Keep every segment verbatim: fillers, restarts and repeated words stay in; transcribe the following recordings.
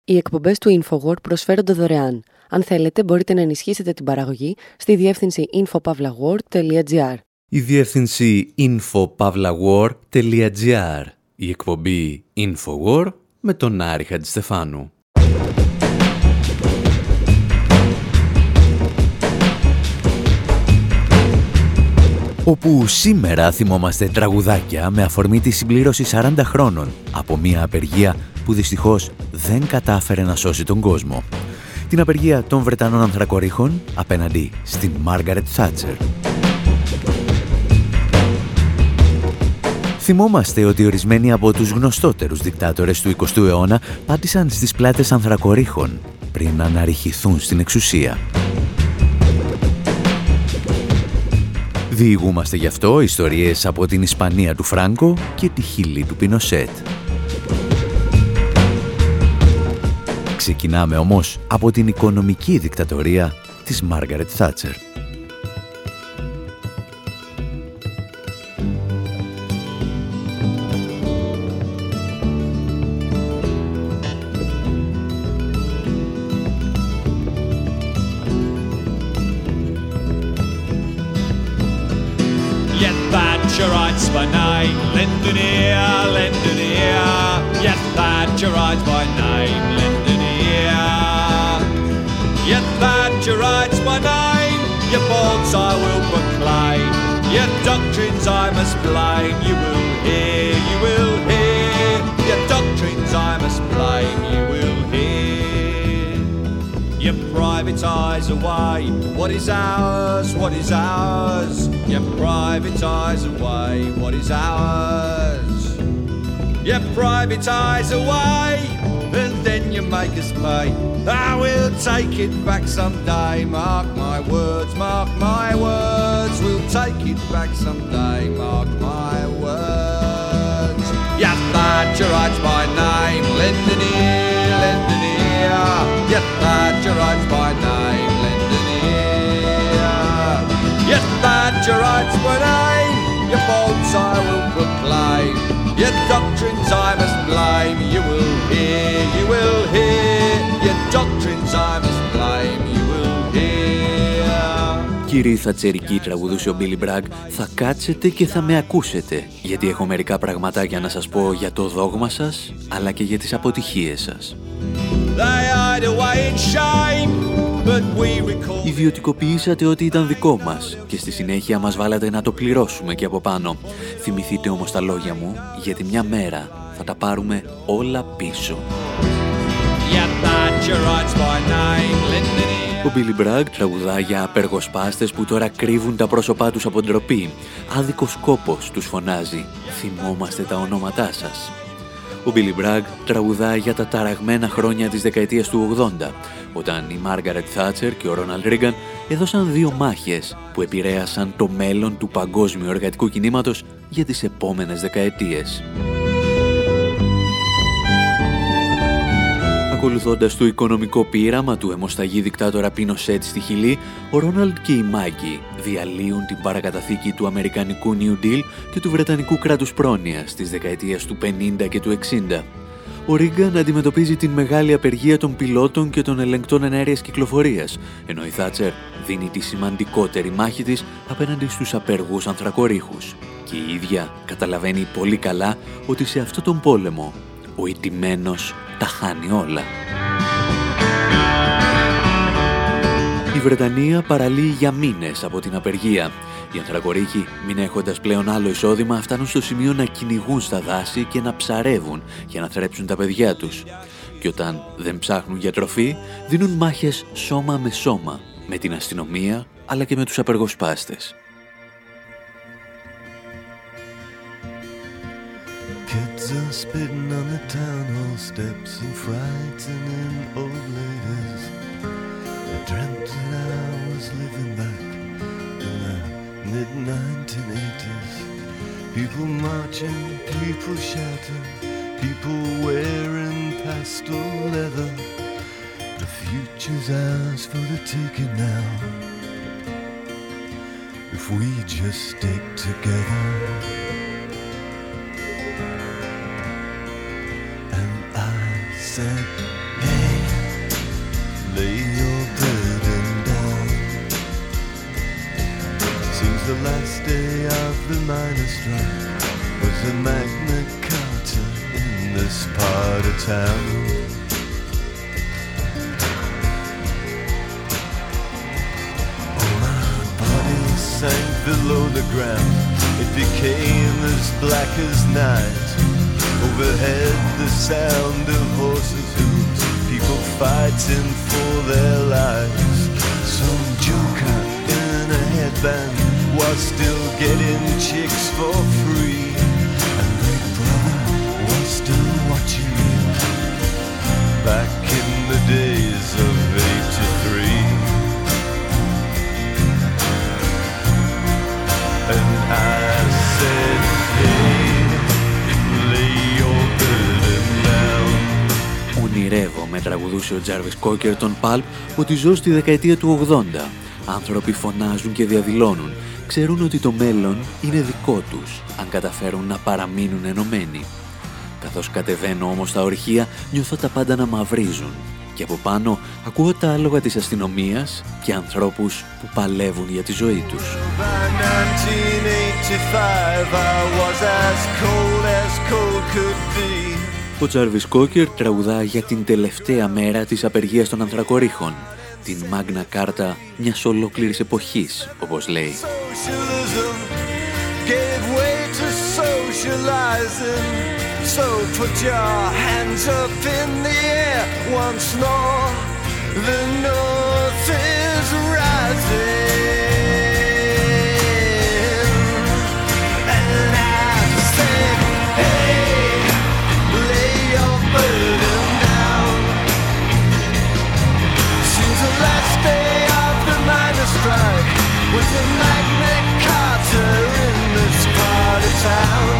Οι εκπομπές του InfoWar προσφέρονται δωρεάν. Αν θέλετε, μπορείτε να ενισχύσετε την παραγωγή στη διεύθυνση info pavlawar τελεία gr. Η διεύθυνση info pavlawar τελεία gr. Η εκπομπή InfoWar με τον Άρη Χατζηστεφάνου. Όπου σήμερα θυμόμαστε τραγουδάκια με αφορμή τη συμπλήρωση σαράντα χρόνων από μια απεργία που δυστυχώς δεν κατάφερε να σώσει τον κόσμο. Την απεργία των Βρετανών ανθρακορίχων απέναντι στην Μάργαρετ Θάτσερ. Θυμόμαστε ότι ορισμένοι από τους γνωστότερους δικτάτορες του εικοστού αιώνα πάτησαν στις πλάτες ανθρακορίχων πριν να αναρριχηθούν στην εξουσία. Διηγούμαστε γι' αυτό ιστορίες από την Ισπανία του Φράνκο και τη Χιλή του Πινοσέτ. Ξεκινάμε όμως από την οικονομική δικτατορία της Μάργαρετ Θάτσερ. Thatcherites by name, lend an ear, lend an ear. Yes, Thatcherites by name, lend an ear. Yes, Thatcherites by name, your faults I will proclaim, your doctrines I must blame. You will hear, you will hear, your doctrines I must blame. You will hear. You privatise away what is ours, what is ours. You privatise away what is ours. You privatise away and then you make us pay. I will take it back someday. Mark my words, mark my words. We'll take it back someday. Mark my words. You Thatcherites by name, lend an ear, lend an ear. You Thatcherites by name, lend an ear. Yes, Thatcherites by name, your faults I will proclaim, your doctrines I must blame. You will hear, you will hear, your doctrines I must blame. You will hear. Κύριοι Θατσερικοί, τραγουδούσε ο Billy Bragg, θα κάτσετε και θα με ακούσετε, γιατί έχω μερικά πραγματάκια να σας πω για το δόγμα σας, αλλά και για τις αποτυχίες σας. Ιδιωτικοποιήσατε ό,τι ήταν δικό μας και στη συνέχεια μας βάλατε να το πληρώσουμε και από πάνω. Θυμηθείτε όμως τα λόγια μου, γιατί μια μέρα θα τα πάρουμε όλα πίσω. Ο Billy Bragg τραγουδά για απεργοσπάστες που τώρα κρύβουν τα πρόσωπά τους από ντροπή. Άδικος κόπος τους φωνάζει. Θυμόμαστε τα ονόματά σας. Ο Billy Bragg τραγουδά για τα ταραγμένα χρόνια της δεκαετίας του ογδόντα, όταν η Μάργαρετ Θάτσερ και ο Ρόναλντ Ρίγκαν έδωσαν δύο μάχες που επηρέασαν το μέλλον του παγκόσμιου εργατικού κινήματος για τις επόμενες δεκαετίες. Ακολουθώντας το οικονομικό πείραμα του αιμοσταγή δικτάτορα Πινοσέτ στη Χιλή, ο Ρόναλντ και η Μάγκη διαλύουν την παρακαταθήκη του Αμερικανικού New Deal και του Βρετανικού κράτους πρόνοιας της δεκαετίας του πενήντα και του εξήντα. Ο Ρίγκαν αντιμετωπίζει την μεγάλη απεργία των πιλότων και των ελεγκτών εναέριας κυκλοφορίας, ενώ η Θάτσερ δίνει τη σημαντικότερη μάχη της απέναντι στους απεργούς ανθρακορίχους. Και η ίδια καταλαβαίνει πολύ καλά ότι σε αυτόν τον πόλεμο ο ηττημένος τα χάνει όλα. Η Βρετανία παραλύει για μήνες από την απεργία. Οι ανθρακορίχοι, μην έχοντας πλέον άλλο εισόδημα, φτάνουν στο σημείο να κυνηγούν στα δάση και να ψαρεύουν για να θρέψουν τα παιδιά τους. Και όταν δεν ψάχνουν για τροφή, δίνουν μάχες σώμα με σώμα, με την αστυνομία αλλά και με τους απεργοσπάστες. Kids are spitting on the town hall steps and frightening old ladies. I dreamt that I was living back in the mid nineteen eighties. People marching, people shouting, people wearing pastel leather. The future's ours for the taking now, if we just stick together. And I said, hey. lay your burden down. Seems the last day of the miners' strike was a Magna Carta in this part of town. Oh, my body sank below the ground. It became as black as night. Overhead the sound of horses' hooves, people fighting for their lives. Some joker in a headband was still getting chicks for free, and Big Brother was still watching you back in the days of eighty-three. And I said, hey, lay your burden down. Ονειρεύομαι, τραγουδούσε ο Τζάρβις Κόκερ τον Pulp, ότι ζω στη δεκαετία του ογδόντα. Άνθρωποι φωνάζουν και διαδηλώνουν. Ξέρουν ότι το μέλλον είναι δικό τους, αν καταφέρουν να παραμείνουν ενωμένοι. Καθώς κατεβαίνω όμως τα ορυχεία, νιώθω τα πάντα να μαυρίζουν. Και από πάνω ακούω τα άλογα της αστυνομίας και ανθρώπους που παλεύουν για τη ζωή τους. Ο Τζάρβις Κόκερ τραγουδά για την τελευταία μέρα της απεργίας των ανθρακορίχων, την Μάγνα Κάρτα μιας ολόκληρης εποχής, όπως λέει. So put your hands up in the air once more. The north is rising, and I say, hey, lay your burden down. Since the last day of the miners' strike was the Magna Carta in this part of town.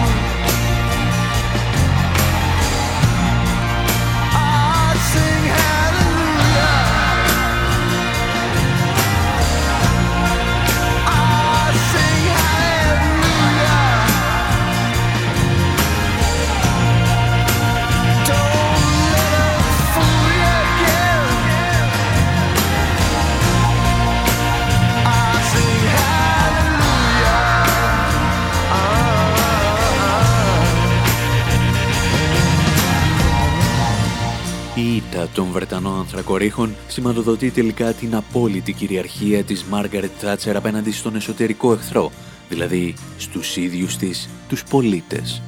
Η ήττα των Βρετανών ανθρακορίχων σηματοδοτεί τελικά την απόλυτη κυριαρχία της Μάργαρετ Θάτσερ απέναντι στον εσωτερικό εχθρό, δηλαδή στους ίδιους της τους πολίτες.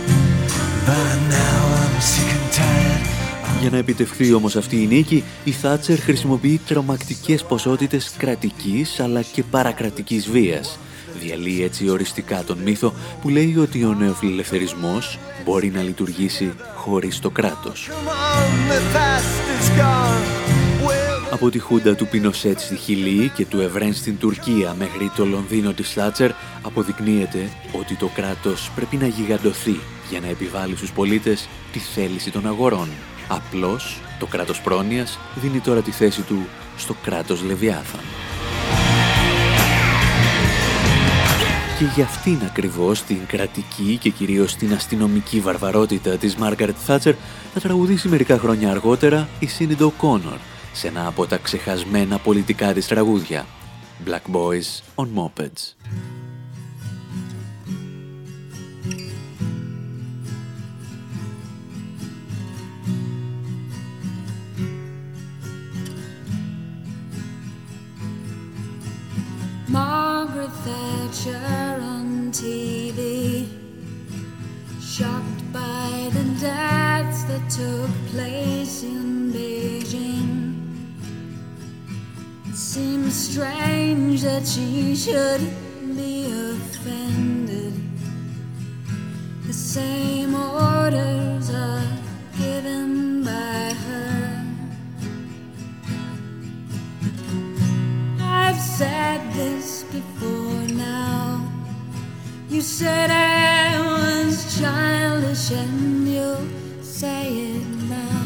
Για να επιτευχθεί όμως αυτή η νίκη, η Θάτσερ χρησιμοποιεί τρομακτικές ποσότητες κρατικής αλλά και παρακρατικής βίας. Διαλύει έτσι οριστικά τον μύθο που λέει ότι ο νεοφιλελευθερισμός μπορεί να λειτουργήσει χωρίς το κράτος. Από τη χούντα του Πινοσέτ στη Χιλή και του Ευρέν στην Τουρκία μέχρι το Λονδίνο της Θάτσερ αποδεικνύεται ότι το κράτος πρέπει να γιγαντωθεί για να επιβάλλει στους πολίτες τη θέληση των αγορών. Απλώς το κράτος πρόνοιας δίνει τώρα τη θέση του στο κράτος Λεβιάθαν. Και για αυτήν ακριβώς την κρατική και κυρίως την αστυνομική βαρβαρότητα της Μάργαρετ Θάτσερ θα τραγουδήσει μερικά χρόνια αργότερα η Sinéad O'Connor σε ένα από τα ξεχασμένα πολιτικά της τραγούδια, Black Boys on Mopeds. Margaret Thatcher on T V, shocked by the deaths that took place in Beijing. It seems strange that she should be offended. The same orders are given by her. I've said this before now. You said I was childish and you'll say it now.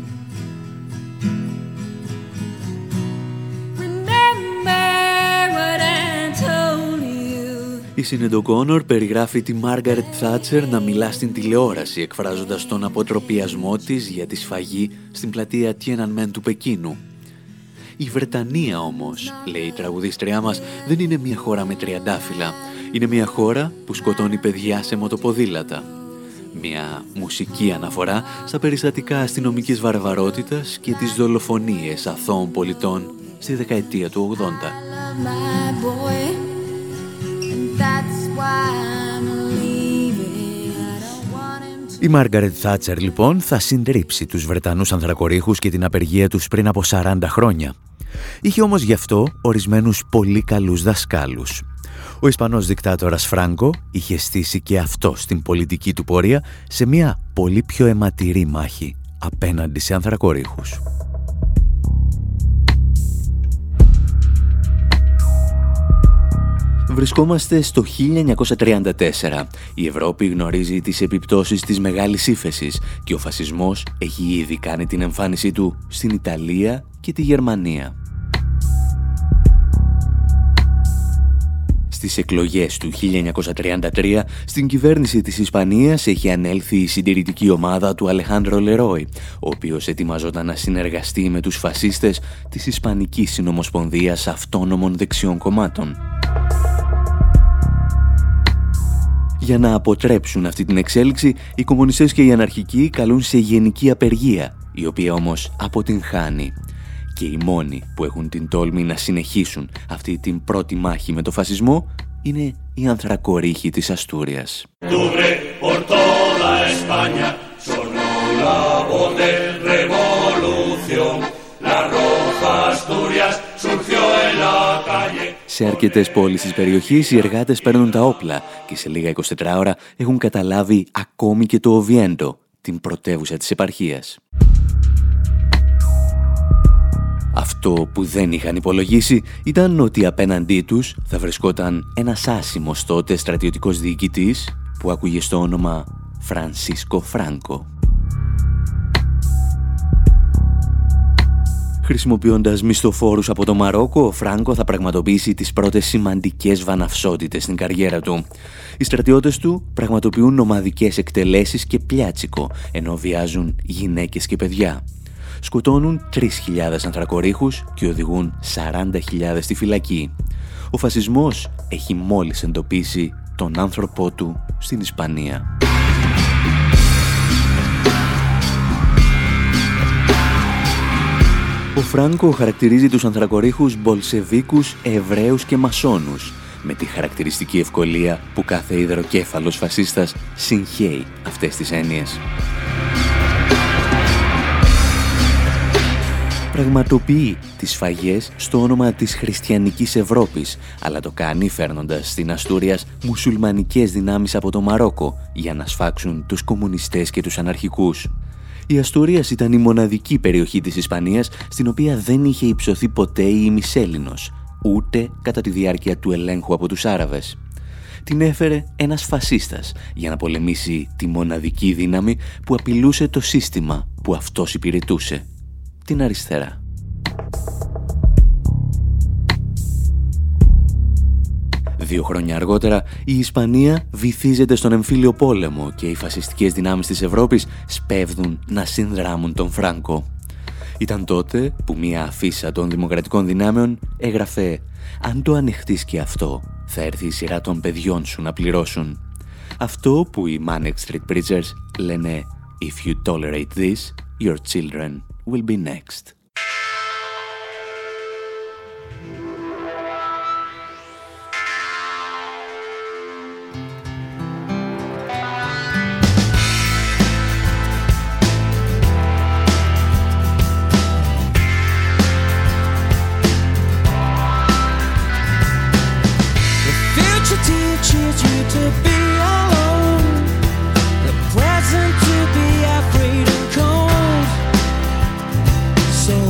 Remember what I told you. Η Sinéad O'Connor περιγράφει τη Μάργαρετ Θάτσερ να μιλά στην τηλεόραση εκφράζοντας τον αποτροπιασμό της για τη σφαγή στην πλατεία Tiananmen του Πεκίνου. Η Βρετανία όμως, λέει η τραγουδίστριά μας, δεν είναι μια χώρα με τριαντάφυλλα. Είναι μια χώρα που σκοτώνει παιδιά σε μοτοποδήλατα. Μια μουσική αναφορά στα περιστατικά αστυνομικής βαρβαρότητας και τις δολοφονίες αθώων πολιτών στη δεκαετία του ογδόντα. Η Μάργαρετ Θάτσερ λοιπόν θα συντρίψει τους Βρετανούς ανθρακορίχους και την απεργία τους πριν από σαράντα χρόνια. Είχε όμως γι' αυτό ορισμένους πολύ καλούς δασκάλους. Ο Ισπανός δικτάτορας Φράνκο είχε στήσει και αυτό στην πολιτική του πορεία σε μια πολύ πιο αιματηρή μάχη απέναντι σε ανθρακορίχους. Βρισκόμαστε στο χίλια εννιακόσια τριάντα τέσσερα. Η Ευρώπη γνωρίζει τις επιπτώσεις της μεγάλης ύφεσης και ο φασισμός έχει ήδη κάνει την εμφάνισή του στην Ιταλία και τη Γερμανία. Στις εκλογές του χίλια εννιακόσια τριάντα τρία, στην κυβέρνηση της Ισπανίας έχει ανέλθει η συντηρητική ομάδα του Αλεχάνδρο Λερόι, ο οποίος ετοιμαζόταν να συνεργαστεί με τους φασίστες της Ισπανικής Συνομοσπονδίας Αυτόνομων Δεξιών Κομμάτων. Για να αποτρέψουν αυτή την εξέλιξη, οι κομμουνιστές και οι αναρχικοί καλούν σε γενική απεργία, η οποία όμως αποτυγχάνει. Και οι μόνοι που έχουν την τόλμη να συνεχίσουν αυτή την πρώτη μάχη με το φασισμό είναι οι ανθρακορίχοι της Αστούριας. Σε αρκετές πόλεις της περιοχής οι εργάτες παίρνουν τα όπλα και σε λίγα εικοσιτέσσερις ώρα έχουν καταλάβει ακόμη και το Οβιέντο, την πρωτεύουσα της επαρχίας. Αυτό που δεν είχαν υπολογίσει ήταν ότι απέναντί τους θα βρισκόταν ένας άσημος τότε στρατιωτικός διοικητής που άκουγε στο όνομα Φρανσίσκο Φράνκο. Χρησιμοποιώντας μισθοφόρους από το Μαρόκο, ο Φράνκο θα πραγματοποιήσει τις πρώτες σημαντικές βαναυσότητες στην καριέρα του. Οι στρατιώτες του πραγματοποιούν ομαδικές εκτελέσεις και πλιάτσικο, ενώ βιάζουν γυναίκες και παιδιά. Σκοτώνουν τρεις χιλιάδες ανθρακορίχους και οδηγούν σαράντα χιλιάδες στη φυλακή. Ο φασισμός έχει μόλις εντοπίσει τον άνθρωπό του στην Ισπανία. Ο Φράνκο χαρακτηρίζει τους ανθρακορίχους Μπολσεβίκους, Εβραίους και Μασόνους, με τη χαρακτηριστική ευκολία που κάθε υδροκέφαλος φασίστας συγχέει αυτές τις έννοιες. Πραγματοποιεί τις σφαγές στο όνομα της χριστιανικής Ευρώπης, αλλά το κάνει φέρνοντας στην Αστούριας μουσουλμανικές δυνάμεις από το Μαρόκο για να σφάξουν τους κομμουνιστές και τους αναρχικούς. Η Αστούριας ήταν η μοναδική περιοχή της Ισπανίας στην οποία δεν είχε υψωθεί ποτέ η ημισέλληνος, ούτε κατά τη διάρκεια του ελέγχου από τους Άραβες. Την έφερε ένας φασίστας για να πολεμήσει τη μοναδική δύναμη που απειλούσε το σύστημα που αυτός υπηρετούσε, την αριστερά. Δύο χρόνια αργότερα, η Ισπανία βυθίζεται στον εμφύλιο πόλεμο και οι φασιστικές δυνάμεις της Ευρώπης σπέβδουν να συνδράμουν τον Φράνκο. Ήταν τότε που μία αφίσα των δημοκρατικών δυνάμεων έγραφε «Αν το ανεχτείς και αυτό, θα έρθει η σειρά των παιδιών σου να πληρώσουν». Αυτό που οι Manic Street Preachers λένε «If you tolerate this, your children will be next». So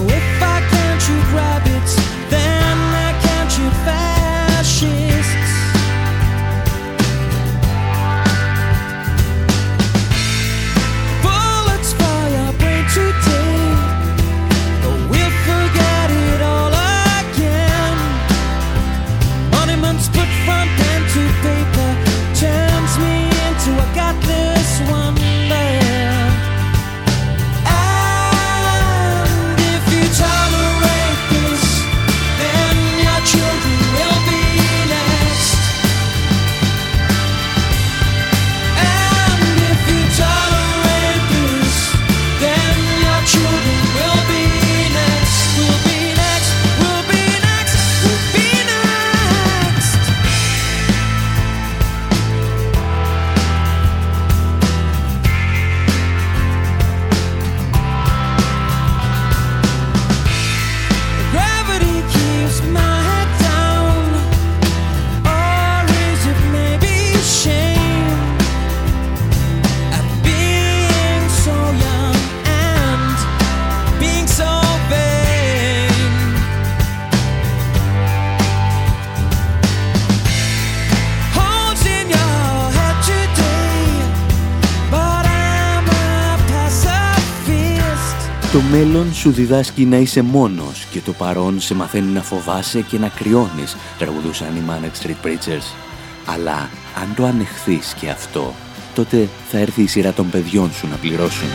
μέλλον σου διδάσκει να είσαι μόνος και το παρόν σε μαθαίνει να φοβάσαι και να κρυώνεις, τραγουδούσαν οι Manic Street Preachers. Αλλά αν το ανεχθείς και αυτό, τότε θα έρθει η σειρά των παιδιών σου να πληρώσουν.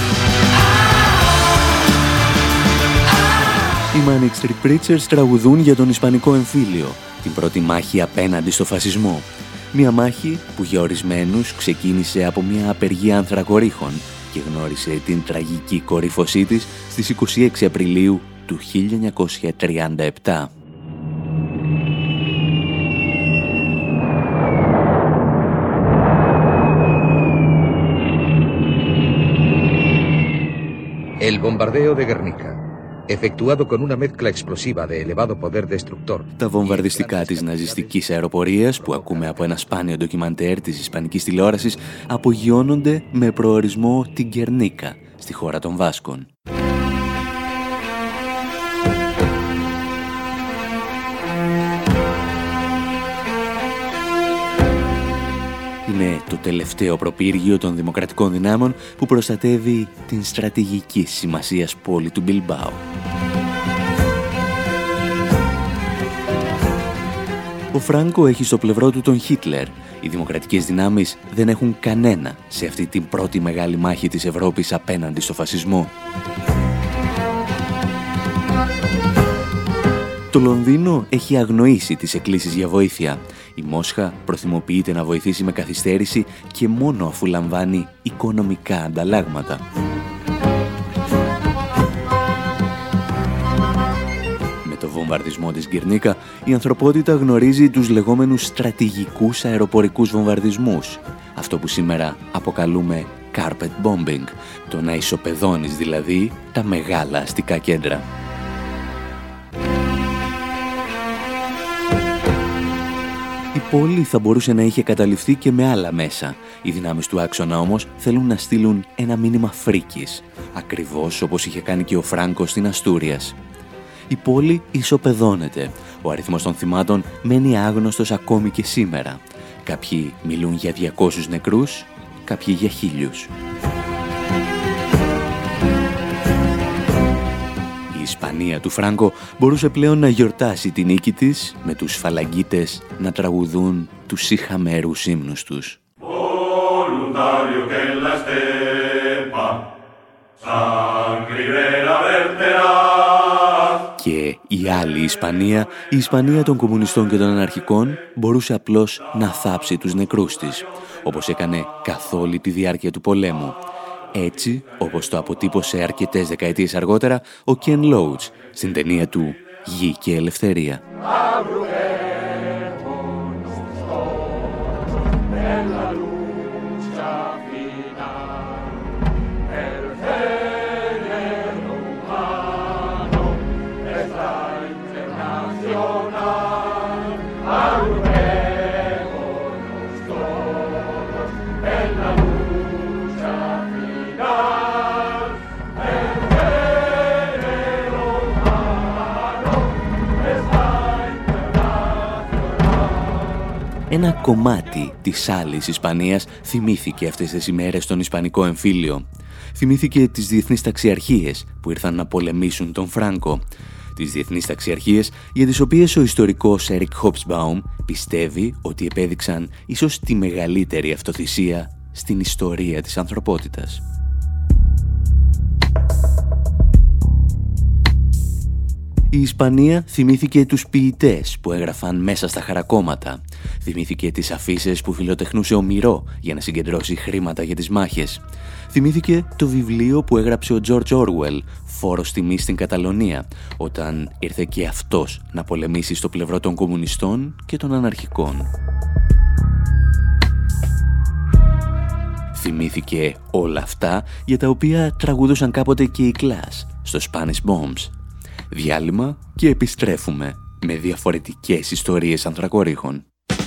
Οι Manic Street Preachers τραγουδούν για τον Ισπανικό εμφύλιο, την πρώτη μάχη απέναντι στο φασισμό. Μια μάχη που για ορισμένους ξεκίνησε από μια απεργία ανθρακορίχων και γνώρισε την τραγική κορύφωσή της στις είκοσι έξι Απριλίου του χίλια εννιακόσια τριάντα επτά. El bombardeo de Guernica, efectuado con una mezcla explosiva de elevado poder destructor. Τα βομβαρδιστικά της ναζιστικής αεροπορίας που ακούμε από ένα σπάνιο ντοκιμαντέρ της ισπανικής τηλεόρασης απογειώνονται με προορισμό την Γκερνίκα, στη χώρα των Βάσκων. Είναι το τελευταίο προπύργιο των δημοκρατικών δυνάμεων που προστατεύει την στρατηγική σημασίας πόλη του Μπιλμπάου. Ο Φράνκο έχει στο πλευρό του τον Χίτλερ. Οι δημοκρατικές δυνάμεις δεν έχουν κανένα σε αυτή την πρώτη μεγάλη μάχη της Ευρώπης απέναντι στο φασισμό. Το Λονδίνο έχει αγνοήσει τις εκκλήσεις για βοήθεια. Η Μόσχα προθυμοποιείται να βοηθήσει με καθυστέρηση και μόνο αφού λαμβάνει οικονομικά ανταλλάγματα. Με το βομβαρδισμό της Γκερνίκα, η ανθρωπότητα γνωρίζει τους λεγόμενους στρατηγικούς αεροπορικούς βομβαρδισμούς. Αυτό που σήμερα αποκαλούμε carpet bombing, το να ισοπεδώνεις δηλαδή τα μεγάλα αστικά κέντρα. Η πόλη θα μπορούσε να είχε καταληφθεί και με άλλα μέσα. Οι δυνάμεις του άξονα όμως θέλουν να στείλουν ένα μήνυμα φρίκης, ακριβώς όπως είχε κάνει και ο Φράνκο στην Αστούριας. Η πόλη ισοπεδώνεται. Ο αριθμός των θυμάτων μένει άγνωστος ακόμη και σήμερα. Κάποιοι μιλούν για διακόσιους νεκρούς, κάποιοι για χίλιους. Η Ισπανία του Φράνκο μπορούσε πλέον να γιορτάσει την νίκη της με τους φαλαγγίτες να τραγουδούν τους ηχαμερούς ύμνους τους. Και η άλλη Ισπανία, η Ισπανία των κομμουνιστών και των αναρχικών, μπορούσε απλώς να θάψει τους νεκρούς της, όπως έκανε καθ' όλη τη διάρκεια του πολέμου. Έτσι, όπως το αποτύπωσε αρκετές δεκαετίες αργότερα ο Κεν Λόουτς στην ταινία του «Γη και Ελευθερία». Ένα κομμάτι της άλλης Ισπανίας θυμήθηκε αυτές τις ημέρες στον Ισπανικό εμφύλιο. Θυμήθηκε τις διεθνείς ταξιαρχίες που ήρθαν να πολεμήσουν τον Φράνκο. Τις διεθνείς ταξιαρχίες για τις οποίες ο ιστορικός Έρικ Χόμπσμπαουμ πιστεύει ότι επέδειξαν ίσως τη μεγαλύτερη αυτοθυσία στην ιστορία της ανθρωπότητας. Η Ισπανία θυμήθηκε τους ποιητές που έγραφαν μέσα στα χαρακόμματα. Θυμήθηκε τις αφίσες που φιλοτεχνούσε ο Μυρό για να συγκεντρώσει χρήματα για τις μάχες. Θυμήθηκε το βιβλίο που έγραψε ο Τζορτζ Όρουελ, «Φόρος τιμής στην Καταλωνία», όταν ήρθε και αυτός να πολεμήσει στο πλευρό των κομμουνιστών και των αναρχικών. Θυμήθηκε όλα αυτά για τα οποία τραγουδούσαν κάποτε και οι Clash στο Spanish Bombs. Διάλειμμα και επιστρέφουμε με διαφορετικές ιστορίες ανθρακορίχων.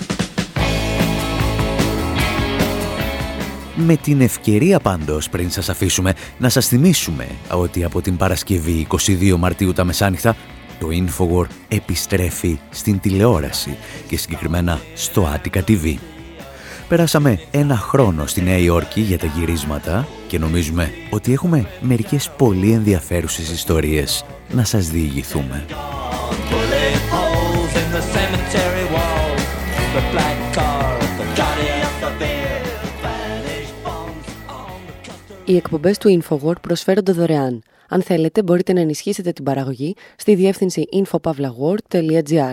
Με την ευκαιρία πάντως, πριν σας αφήσουμε, να σας θυμίσουμε ότι από την Παρασκευή είκοσι δύο Μαρτίου τα μεσάνυχτα το Infowar επιστρέφει στην τηλεόραση και συγκεκριμένα στο Attica τι βι. Περάσαμε ένα χρόνο στη Νέα Υόρκη για τα γυρίσματα και νομίζουμε ότι έχουμε μερικές πολύ ενδιαφέρουσες ιστορίες να σας διηγηθούμε. Οι εκπομπές του InfoWord προσφέρονται δωρεάν. Αν θέλετε, μπορείτε να ενισχύσετε την παραγωγή στη διεύθυνση info pavlagor τελεία gr.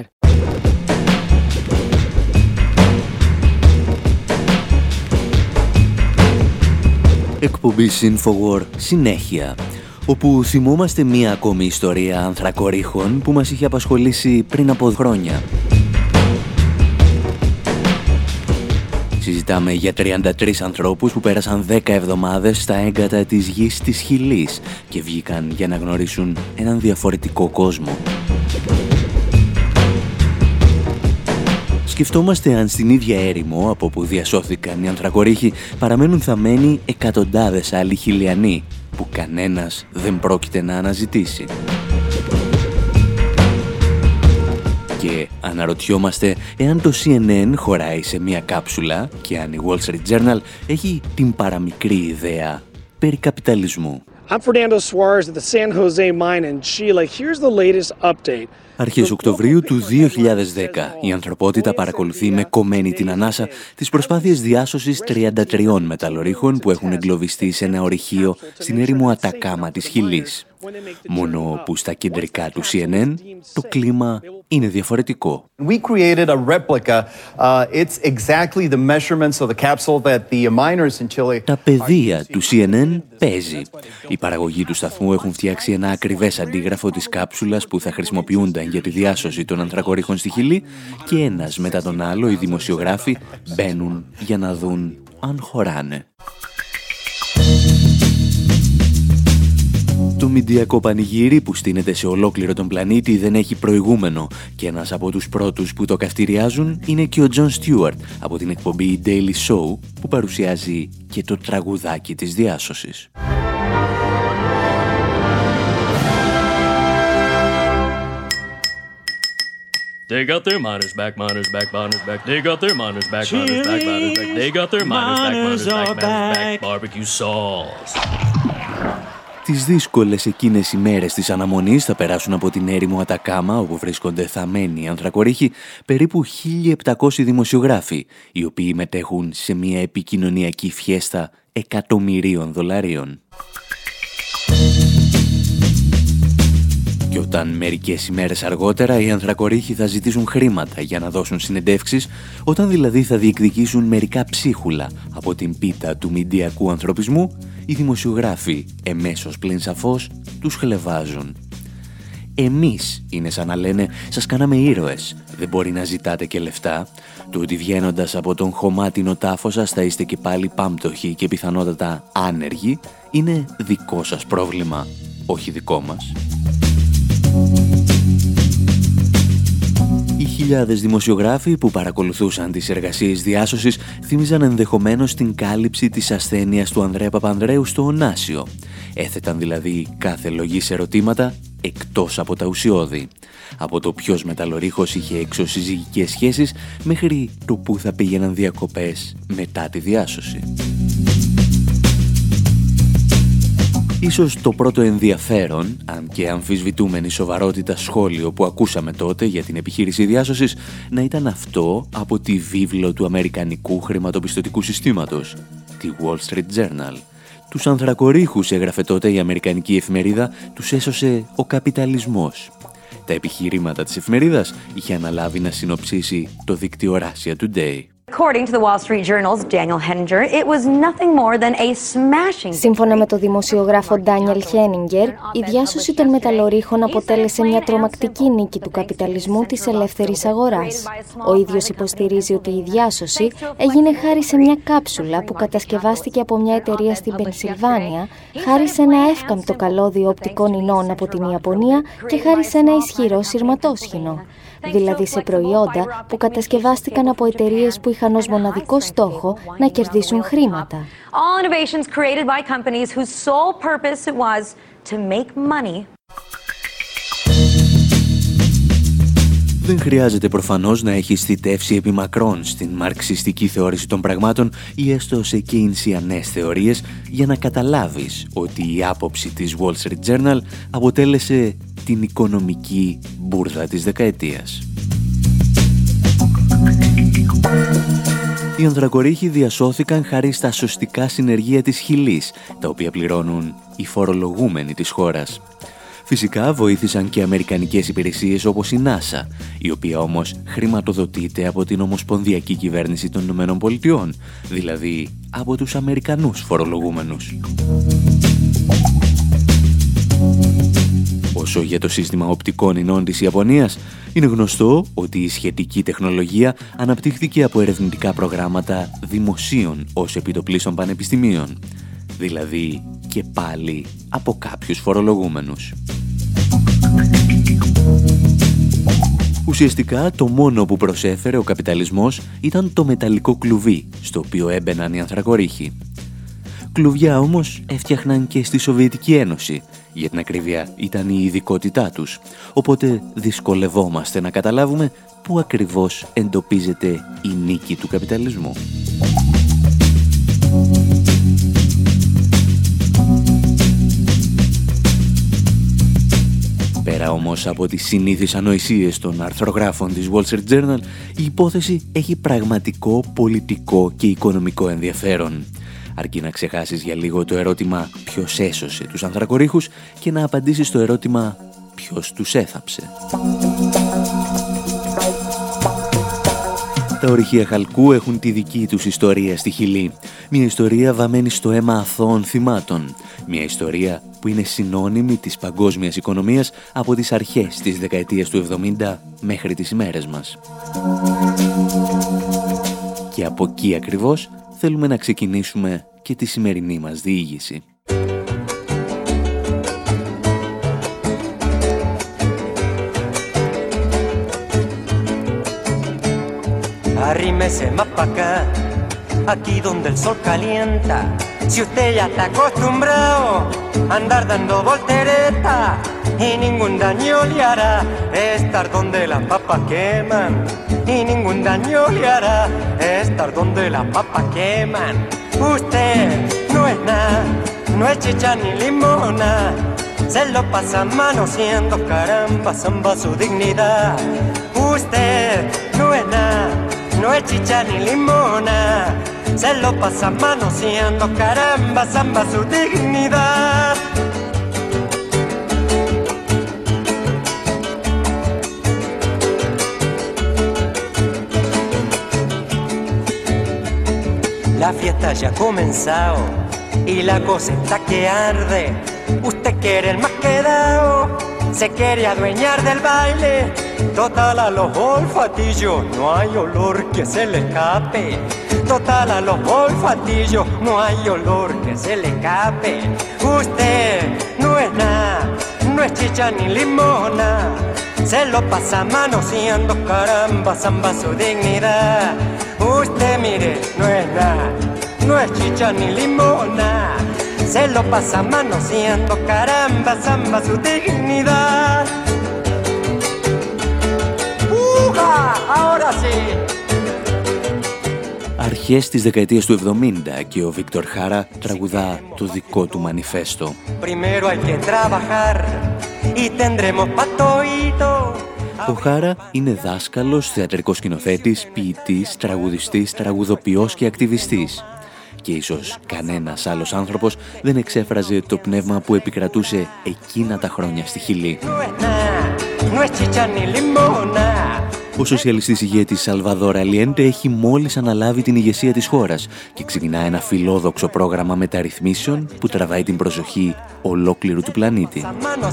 Εκπομπή InfoWord συνέχεια, όπου θυμόμαστε μία ακόμη ιστορία ανθρακορίχων που μας είχε απασχολήσει πριν από χρόνια. Συζητάμε για τριάντα τρεις ανθρώπους που πέρασαν δέκα εβδομάδες στα έγκατα της γης της Χιλής και βγήκαν για να γνωρίσουν έναν διαφορετικό κόσμο. Σκεφτόμαστε αν στην ίδια έρημο από που διασώθηκαν οι ανθρακορίχοι παραμένουν θαμμένοι εκατοντάδες άλλοι χιλιανοί που κανένας δεν πρόκειται να αναζητήσει. Και αναρωτιόμαστε εάν το σι εν εν χωράει σε μία κάψουλα και αν η Wall Street Journal έχει την παραμικρή ιδέα περί καπιταλισμού. I'm Fernando Suarez at the San Jose mine in Chile. Here's the latest update. Αρχές Οκτωβρίου του δύο χιλιάδες δέκα, η ανθρωπότητα παρακολουθεί με κομμένη την ανάσα τις προσπάθειες διάσωσης τριάντα τριών μεταλλορύχων που έχουν εγκλωβιστεί σε ένα ορυχείο στην έρημο Ατακάμα της Χιλής. Μόνο που στα κεντρικά του σι εν εν το κλίμα είναι διαφορετικό. We created a replica. Uh, it's exactly the measurements of the capsule that the miners in Chile. Τα πεδία του σι εν εν παίζει. Οι παραγωγοί του σταθμού έχουν φτιάξει ένα ακριβές αντίγραφο της κάψουλας που θα χρησιμοποιούνταν για τη διάσωση των ανθρακορίχων στη Χιλή και ένας μετά τον άλλο οι δημοσιογράφοι μπαίνουν για να δουν αν χωράνε. Το μηντιακό πανηγύρι που στείνεται σε ολόκληρο τον πλανήτη δεν έχει προηγούμενο και ένας από τους πρώτους που το καυτηριάζουν είναι και ο Τζον Στιούαρτ από την εκπομπή Daily Show που παρουσιάζει και το τραγουδάκι της διάσωσης. They got their miners back, miners back, miners back. They got their miners back, miners back, miners back. They got their miners back, miners back, miners back. Barbecue sauce. Τις δύσκολες εκείνες ημέρες της αναμονής θα περάσουν από την έρημο Ατακάμα, όπου βρίσκονται θαμμένοι ανθρακορίχοι, περίπου χίλια επτακόσιοι δημοσιογράφοι, οι οποίοι μετέχουν σε μια επικοινωνιακή φιέστα εκατομμυρίων δολαρίων. Και όταν μερικές ημέρες αργότερα οι ανθρακορίχοι θα ζητήσουν χρήματα για να δώσουν συνεντεύξεις, όταν δηλαδή θα διεκδικήσουν μερικά ψίχουλα από την πίτα του μηντιακού ανθρωπισμού, οι δημοσιογράφοι, εμέσως πλην σαφώς, τους χλευάζουν. Εμείς, είναι σαν να λένε, σας κάναμε ήρωες, δεν μπορεί να ζητάτε και λεφτά. Το ότι βγαίνοντας από τον χωμάτινο τάφο σας θα είστε και πάλι πάμπτωχοι και πιθανότατα άνεργοι, είναι δικό σας πρόβλημα, όχι δικό μας. Οι χιλιάδες δημοσιογράφοι που παρακολουθούσαν τις εργασίες διάσωσης θύμιζαν ενδεχομένως την κάλυψη της ασθένειας του Ανδρέα Παπανδρέου στο Ωνάσιο. Έθεταν δηλαδή κάθε λογής ερωτήματα εκτός από τα ουσιώδη. Από το ποιος μεταλλορύχος είχε εξωσυζυγικές σχέσεις μέχρι το που θα πήγαιναν διακοπές μετά τη διάσωση. Ίσως το πρώτο ενδιαφέρον, αν και αμφισβητούμενη σοβαρότητα σχόλιο που ακούσαμε τότε για την επιχείρηση διάσωσης, να ήταν αυτό από τη βίβλο του αμερικανικού χρηματοπιστωτικού συστήματος, τη Wall Street Journal. Τους ανθρακορίχους, έγραφε τότε η αμερικανική εφημερίδα, τους έσωσε ο καπιταλισμός. Τα επιχειρήματα της εφημερίδας είχε αναλάβει να συνοψίσει το δίκτυο Russia Today. According to the Wall Street Journal's Daniel Henninger, it was nothing more than a smashing. Σύμφωνα με το δημοσιογράφο Daniel Henninger, η διάσωση των μεταλλορύχων αποτέλεσε μια τρομακτική νίκη του καπιταλισμού της ελεύθερης αγοράς. Ο ίδιος υποστηρίζει ότι η διάσωση έγινε χάρη σε μια κάψουλα που κατασκευάστηκε από μια εταιρεία στην Πενσιλβάνια, χάρη σε ένα εύκαμπτο καλώδιο οπτικών ινών από την Ιαπωνία και χάρη σε ένα ισχυρό σειρματόσχηνο. Δηλαδή σε προϊόντα που κατασκευάστηκαν από εταιρείες που είχαν ως μοναδικό στόχο να κερδίσουν χρήματα. All innovations created by companies whose sole purpose it was to make money. Δεν χρειάζεται προφανώς να έχεις θητεύσει επί μακρόν στην μαρξιστική θεώρηση των πραγμάτων ή έστω σε κεινσιανές θεωρίες για να καταλάβεις ότι η άποψη της Wall Street Journal αποτέλεσε την οικονομική μπούρδα της δεκαετίας. Οι ανθρακορίχοι διασώθηκαν χάρη στα σωστικά συνεργεία της Χιλής, τα οποία πληρώνουν οι φορολογούμενοι της χώρας. Φυσικά βοήθησαν και αμερικανικές υπηρεσίες όπως η NASA, η οποία όμως χρηματοδοτείται από την ομοσπονδιακή κυβέρνηση των Ηνωμένων Πολιτειών, δηλαδή από τους Αμερικανούς φορολογούμενους. Όσο για το σύστημα οπτικών ινών της Ιαπωνίας, είναι γνωστό ότι η σχετική τεχνολογία αναπτύχθηκε από ερευνητικά προγράμματα δημοσίων ως επιτοπλίστων πανεπιστημίων, δηλαδή και πάλι από κάποιους φορολογούμενους. Ουσιαστικά το μόνο που προσέφερε ο καπιταλισμός ήταν το μεταλλικό κλουβί, στο οποίο έμπαιναν οι ανθρακορίχοι. Κλουβιά όμως έφτιαχναν και στη Σοβιετική Ένωση, για την ακρίβεια ήταν η ειδικότητά τους, οπότε δυσκολευόμαστε να καταλάβουμε πού ακριβώς εντοπίζεται η νίκη του καπιταλισμού. Πέρα όμως από τις συνήθεις ανοησίες των αρθρογράφων της Wall Street Journal, η υπόθεση έχει πραγματικό, πολιτικό και οικονομικό ενδιαφέρον. Αρκεί να ξεχάσεις για λίγο το ερώτημα ποιος έσωσε τους ανθρακορίχους και να απαντήσεις το ερώτημα ποιος τους έθαψε. Τα ορυχεία χαλκού έχουν τη δική τους ιστορία στη Χιλή. Μια ιστορία βαμμένη στο αίμα αθώων θυμάτων. Μια ιστορία που είναι συνώνυμη της παγκόσμιας οικονομίας από τις αρχές της δεκαετίας του εβδομήντα μέχρι τις ημέρες μας. Και από εκεί ακριβώς θέλουμε να ξεκινήσουμε και τη σημερινή μας διήγηση. Arrímese más pa' acá, aquí donde el sol calienta. Si usted ya está acostumbrado a andar dando voltereta y ningún daño le hará estar donde las papas queman. Y ningún daño le hará estar donde las papas queman. Usted no es nada, no es chicha ni limona. Se lo pasa manoseando, caramba, zamba su dignidad. Usted no es nada, no es chicha ni limona. Se lo pasa manoseando, caramba, zamba su dignidad. La fiesta ya ha comenzado y la cosa está que arde. Usted quiere el más quedado, se quiere adueñar del baile. Total a los olfatillos no hay olor que se le escape. Total a los olfatillos no hay olor que se le escape. Usted no es nada, no es chicha ni limona. Se lo pasa manoseando, caramba, zamba su dignidad. Usted mire, no es nada, no es chicha ni limona. Se lo pasa manoseando, caramba, zamba su dignidad. ¡Uja! Ahora sí. Αρχές της δεκαετίας του εβδομήντα και ο Βίκτορ Χάρα τραγουδά το δικό του μανιφέστο. Primero hay que trabajar y tendremos patoito. Ο Χάρα είναι δάσκαλος, θεατρικός σκηνοθέτης, ποιητής, τραγουδιστής, τραγουδοποιός και ακτιβιστής. Και ίσως κανένας άλλος άνθρωπος δεν εξέφραζε το πνεύμα που επικρατούσε εκείνα τα χρόνια στη Χιλή. Ο σοσιαλιστής ηγέτης Σαλβαδόρ Αλιέντε έχει μόλις αναλάβει την ηγεσία της χώρας και ξεκινά ένα φιλόδοξο πρόγραμμα μεταρρυθμίσεων που τραβάει την προσοχή ολόκληρου του πλανήτη.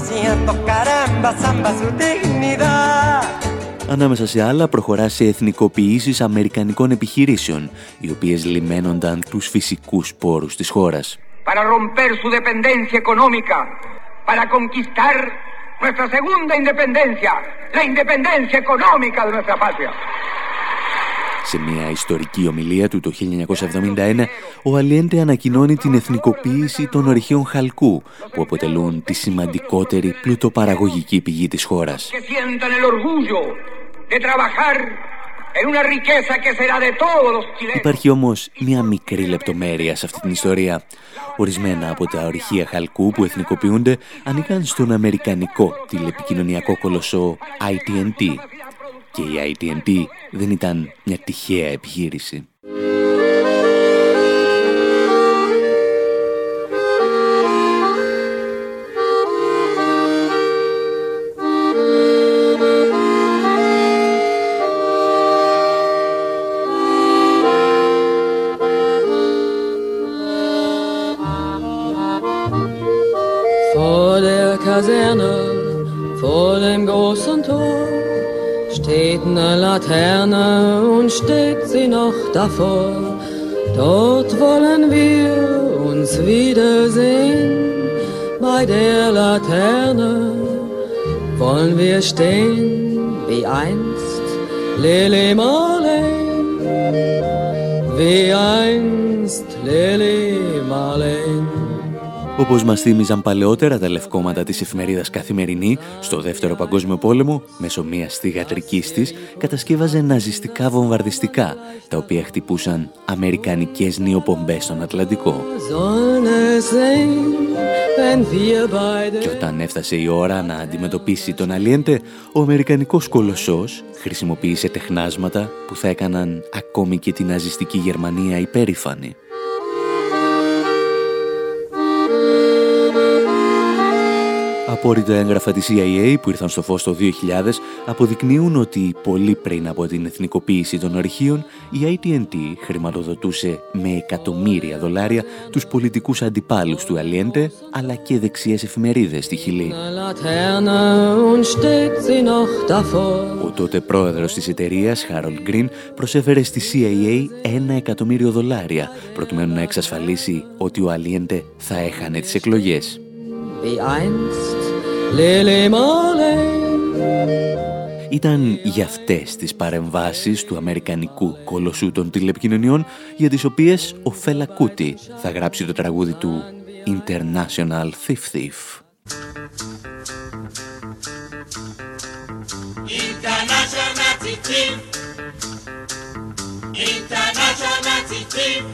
Ανάμεσα σε άλλα προχωρά σε εθνικοποιήσεις αμερικανικών επιχειρήσεων, οι οποίες λιμένονταν τους φυσικούς πόρους της χώρας. Para romper su dependencia económica, para conquistar nuestra segunda independencia, la independencia económica de nuestra patria. Σε μια ιστορική ομιλία του το χίλια εννιακόσια εβδομήντα ένα, ο Αλιέντε ανακοινώνει την εθνικοποίηση των ορυχείων χαλκού, που αποτελούν τη σημαντικότερη πλουτοπαραγωγική πηγή της χώρας. de trabajar en una riqueza que será de todos los chilenos. Υπάρχει όμως μια μικρή λεπτομέρεια σε αυτή την ιστορία. Ορισμένα από τα ορυχεία χαλκού που εθνικοποιούνται ανήκαν στον αμερικανικό τηλεπικοινωνιακό κολοσσό άι τι εν τι. Και η άι τι εν τι δεν ήταν μια τυχαία επιχείρηση. Vor der Kaserne, vor dem großen Tor, steht eine Laterne und steht sie noch davor. Dort wollen wir uns wiedersehen, bei der Laterne wollen wir stehen, wie einst Lili Marleen, wie einst Lili Marleen. Όπως μας θύμιζαν παλαιότερα τα λευκώματα της εφημερίδας Καθημερινή, στο Δεύτερο Παγκόσμιο Πόλεμο, μέσω μιας θυγατρικής της, κατασκεύαζε ναζιστικά βομβαρδιστικά, τα οποία χτυπούσαν αμερικανικές νιοπομπές στον Ατλαντικό. Και όταν έφτασε η ώρα να αντιμετωπίσει τον Αλιέντε, ο αμερικανικός κολοσσός χρησιμοποίησε τεχνάσματα που θα έκαναν ακόμη και την ναζιστική Γερμανία υπερήφανη. Απόρριτα έγγραφα της σι άι έι που ήρθαν στο φως το δύο χιλιάδες αποδεικνύουν ότι πολύ πριν από την εθνικοποίηση των ορυχείων, η άι τι εν τι χρηματοδοτούσε με εκατομμύρια δολάρια τους πολιτικούς αντιπάλους του Αλιέντε, αλλά και δεξιές εφημερίδες στη Χιλή. Ο τότε πρόεδρος της εταιρείας, Χάρολντ Γκριν, προσέφερε στη σι άι έι ένα εκατομμύριο δολάρια, προκειμένου να εξασφαλίσει ότι ο Αλιέντε θα έχανε τις εκλογές. Ήταν για αυτές τις παρεμβάσεις του αμερικανικού κολοσσού των τηλεπικοινωνιών για τις οποίες ο Φέλα Κούτι θα γράψει το τραγούδι του International Thief Thief. International Thief Thief. International Thief Thief.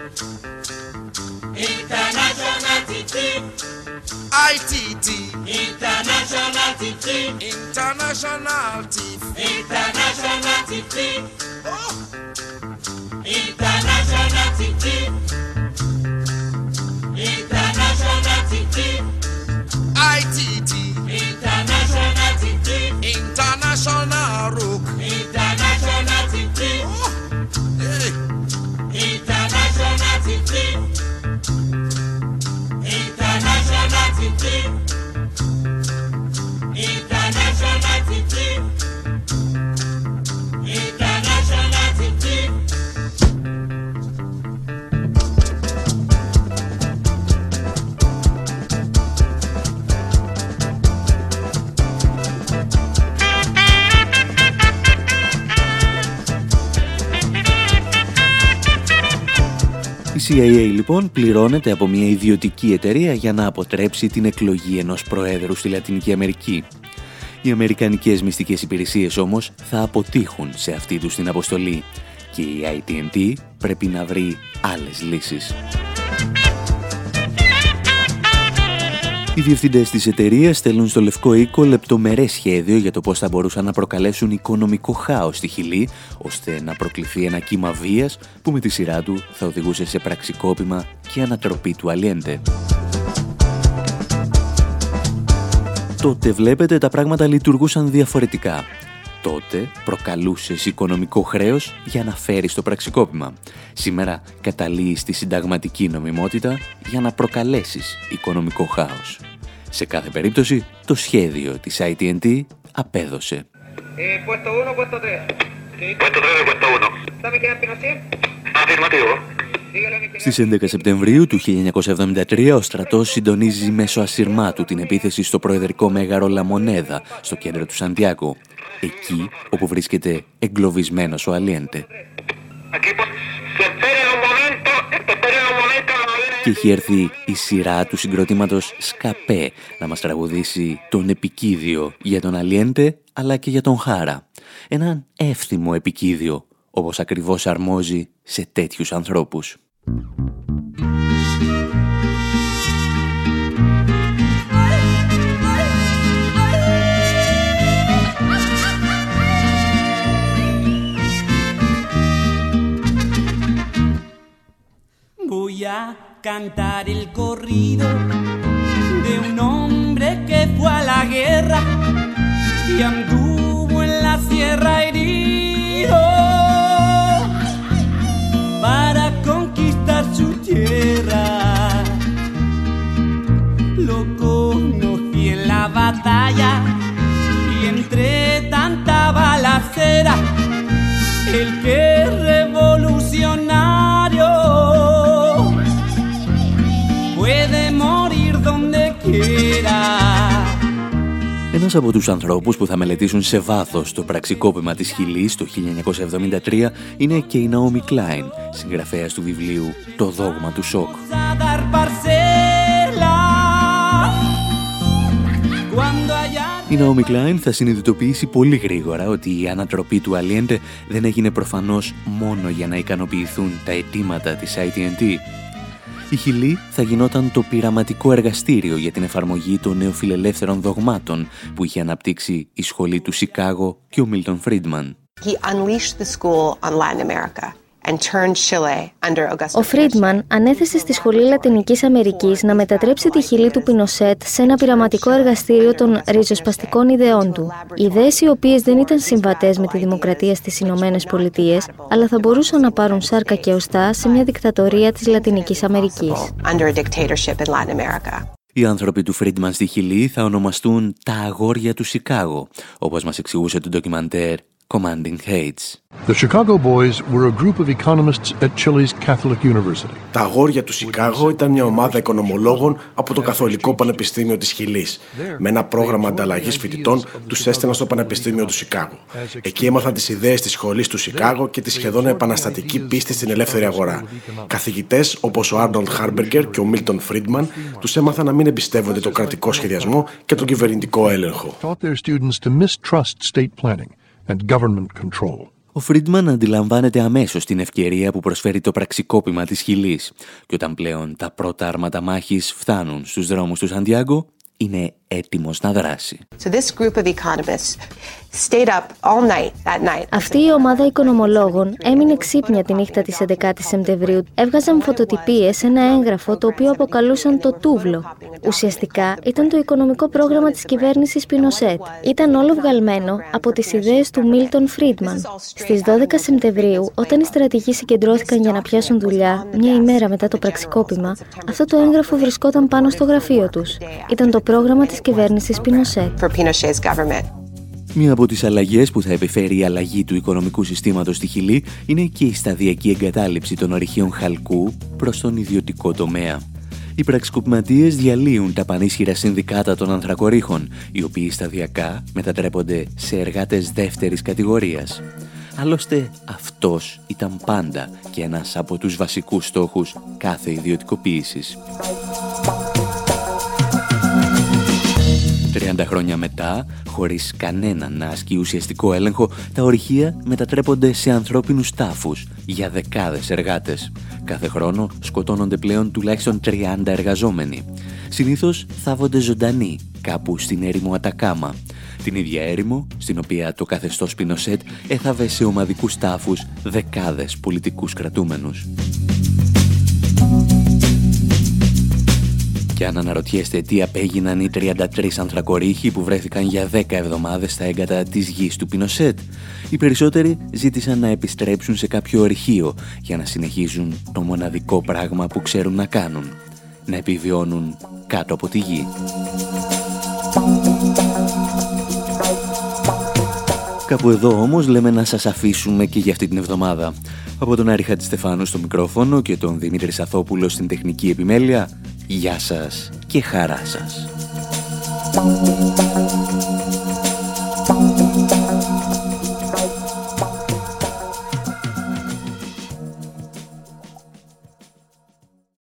International Thief Thief. άι τι τι. International Thief Thief. International Thief. International Thief Thief. Oh. International Thief Thief. International Thief Thief. άι τι τι. International Thief Thief. International Rook. International Thief Thief. Oh. Hey. International Thief Thief. International Thief Thief. International Thief Thief. International Thief Thief. Η σι άι έι λοιπόν πληρώνεται από μια ιδιωτική εταιρεία για να αποτρέψει την εκλογή ενός προέδρου στη Λατινική Αμερική. Οι αμερικανικές μυστικές υπηρεσίες όμως θα αποτύχουν σε αυτή τους την αποστολή και η άι τι εν τι πρέπει να βρει άλλες λύσεις. Οι διευθυντές της εταιρείας στέλνουν στο Λευκό Οίκο λεπτομερές σχέδιο για το πώς θα μπορούσαν να προκαλέσουν οικονομικό χάος στη Χιλή, ώστε να προκληθεί ένα κύμα βίας που με τη σειρά του θα οδηγούσε σε πραξικόπημα και ανατροπή του Αλιέντε. Τότε βλέπετε τα πράγματα λειτουργούσαν διαφορετικά. Τότε προκαλούσες οικονομικό χρέος για να φέρεις το πραξικόπημα. Σήμερα καταλύεις στη συνταγματική νομιμότητα για να προκαλέσεις οικονομικό χάος. Σε κάθε περίπτωση, το σχέδιο της άι τι εν τι απέδωσε. Στις έντεκα Σεπτεμβρίου του χίλια εννιακόσια εβδομήντα τρία ο στρατός συντονίζει μέσω ασυρμάτου την επίθεση στο προεδρικό μέγαρο Λαμονέδα, στο κέντρο του Σαντιάγκο, εκεί όπου βρίσκεται εγκλωβισμένος ο Αλιέντε. Και έχει έρθει η σειρά του συγκροτήματος Σκαπέ να μας τραγουδήσει τον επικίδιο για τον Αλιέντε αλλά και για τον Χάρα. Έναν εύθυμο επικίδιο, όπως ακριβώς αρμόζει σε τέτοιους ανθρώπους. Voy a cantar el corrido de un hombre que fue a la guerra y anduvo en la sierra herido para conquistar su tierra. Lo conocí en la batalla y entre tanta balacera, el que es revolucionario puede morir donde quiera. Ένας από τους ανθρώπους που θα μελετήσουν σε βάθος το πραξικόπημα της Χιλής το χίλια εννιακόσια εβδομήντα τρία είναι και η Naomi Klein, συγγραφέας του βιβλίου «Το δόγμα του σοκ». Η Naomi Klein θα συνειδητοποιήσει πολύ γρήγορα ότι η ανατροπή του Allende δεν έγινε προφανώς μόνο για να ικανοποιηθούν τα αιτήματα της έι τι εν τι. Η Χιλή θα γινόταν το πειραματικό εργαστήριο για την εφαρμογή των νεοφιλελεύθερων δογμάτων που είχε αναπτύξει η σχολή του Σικάγο και ο Μίλτον Φρίντμαν. Ο Φρίντμαν ανέθεσε στη Σχολή Λατινικής Αμερικής να μετατρέψει τη Χιλή του Πινοσέτ σε ένα πειραματικό εργαστήριο των ριζοσπαστικών ιδεών του. Ιδέες οι οποίες δεν ήταν συμβατές με τη δημοκρατία στις Ηνωμένες Πολιτείες, αλλά θα μπορούσαν να πάρουν σάρκα και οστά σε μια δικτατορία της Λατινικής Αμερικής. Οι άνθρωποι του Φρίντμαν στη Χιλή θα ονομαστούν τα αγόρια του Σικάγο, όπως μας εξηγούσε το ντοκιμαντέρ Commanding Hates. The Chicago Boys were a group of economists at Chile's Catholic University. Τα αγόρια του Σικάγο ήταν μια ομάδα οικονομολόγων από το Καθολικό Πανεπιστήμιο της Χιλής. Με ένα πρόγραμμα ανταλλαγής φοιτητών τους έστελναν στο Πανεπιστήμιο του Σικάγο. Εκεί έμαθαν τις ιδέες της σχολής του Σικάγο και τη σχεδόν επαναστατική πίστη στην ελεύθερη αγορά. Καθηγητές όπως ο Άρνολντ Χάρμπεργκερ και ο Μίλτον Φρίντμαν τους έμαθαν να μην εμπιστεύονται το κρατικό σχεδιασμό και τον κυβερνητικό έλεγχο. Ο Φρίντμαν αντιλαμβάνεται αμέσως την ευκαιρία που προσφέρει το πραξικόπημα της Χιλής και όταν πλέον τα πρώτα άρματα μάχης φτάνουν στους δρόμους του Σαντιάγκο, είναι έτοιμος να δράσει. So this group of economists stayed up all night that night. Αυτή η ομάδα οικονομολόγων έμεινε ξύπνια τη νύχτα της έντεκατης Σεπτεμβρίου. Έβγαζαν φωτοτυπίες σε ένα έγγραφο το οποίο αποκαλούσαν το τούβλο. Ουσιαστικά ήταν το οικονομικό πρόγραμμα της κυβέρνησης Πινοσέτ. Ήταν όλο βγαλμένο από τις ιδέες του Μίλτον Φρίντμαν. Στις δώδεκα Σεπτεμβρίου, όταν οι στρατηγοί συγκεντρώθηκαν για να πιάσουν δουλειά, μια ημέρα μετά το πραξικόπημα, αυτό το έγγραφο βρισκόταν πάνω στο γραφείο τους. Ήταν το πρόγραμμα της κυβέρνησης Πινοσέτ. Μία από τις αλλαγές που θα επιφέρει η αλλαγή του οικονομικού συστήματος στη Χιλή είναι και η σταδιακή εγκατάλειψη των ορυχείων χαλκού προς τον ιδιωτικό τομέα. Οι πραξικοπηματίες διαλύουν τα πανίσχυρα συνδικάτα των ανθρακορίχων, οι οποίοι σταδιακά μετατρέπονται σε εργάτες δεύτερης κατηγορίας. Άλλωστε αυτός ήταν πάντα και ένας από τους βασικούς στόχους κάθε ιδιωτικοποίησης. τριάντα χρόνια μετά, χωρίς κανέναν να ασκεί ουσιαστικό έλεγχο, τα ορυχεία μετατρέπονται σε ανθρώπινους τάφους για δεκάδες εργάτες. Κάθε χρόνο σκοτώνονται πλέον τουλάχιστον τριάντα εργαζόμενοι. Συνήθως θάβονται ζωντανοί κάπου στην έρημο Ατακάμα. Την ίδια έρημο, στην οποία το καθεστώς Πινοσέτ έθαβε σε ομαδικούς τάφους δεκάδες πολιτικούς κρατούμενους. Και αν αναρωτιέστε τι απέγιναν οι τριάντα τρεις ανθρακορίχοι που βρέθηκαν για δέκα εβδομάδες στα έγκατα της γης του Πινοσέτ, οι περισσότεροι ζήτησαν να επιστρέψουν σε κάποιο ορυχείο για να συνεχίζουν το μοναδικό πράγμα που ξέρουν να κάνουν, να επιβιώνουν κάτω από τη γη. Κάπου εδώ όμως λέμε να σας αφήσουμε και για αυτή την εβδομάδα. Από τον Άρη Χατζηστεφάνου στο μικρόφωνο και τον Δημήτρη Σαθόπουλο στην τεχνική επιμέλεια, γεια σας και χαρά σας.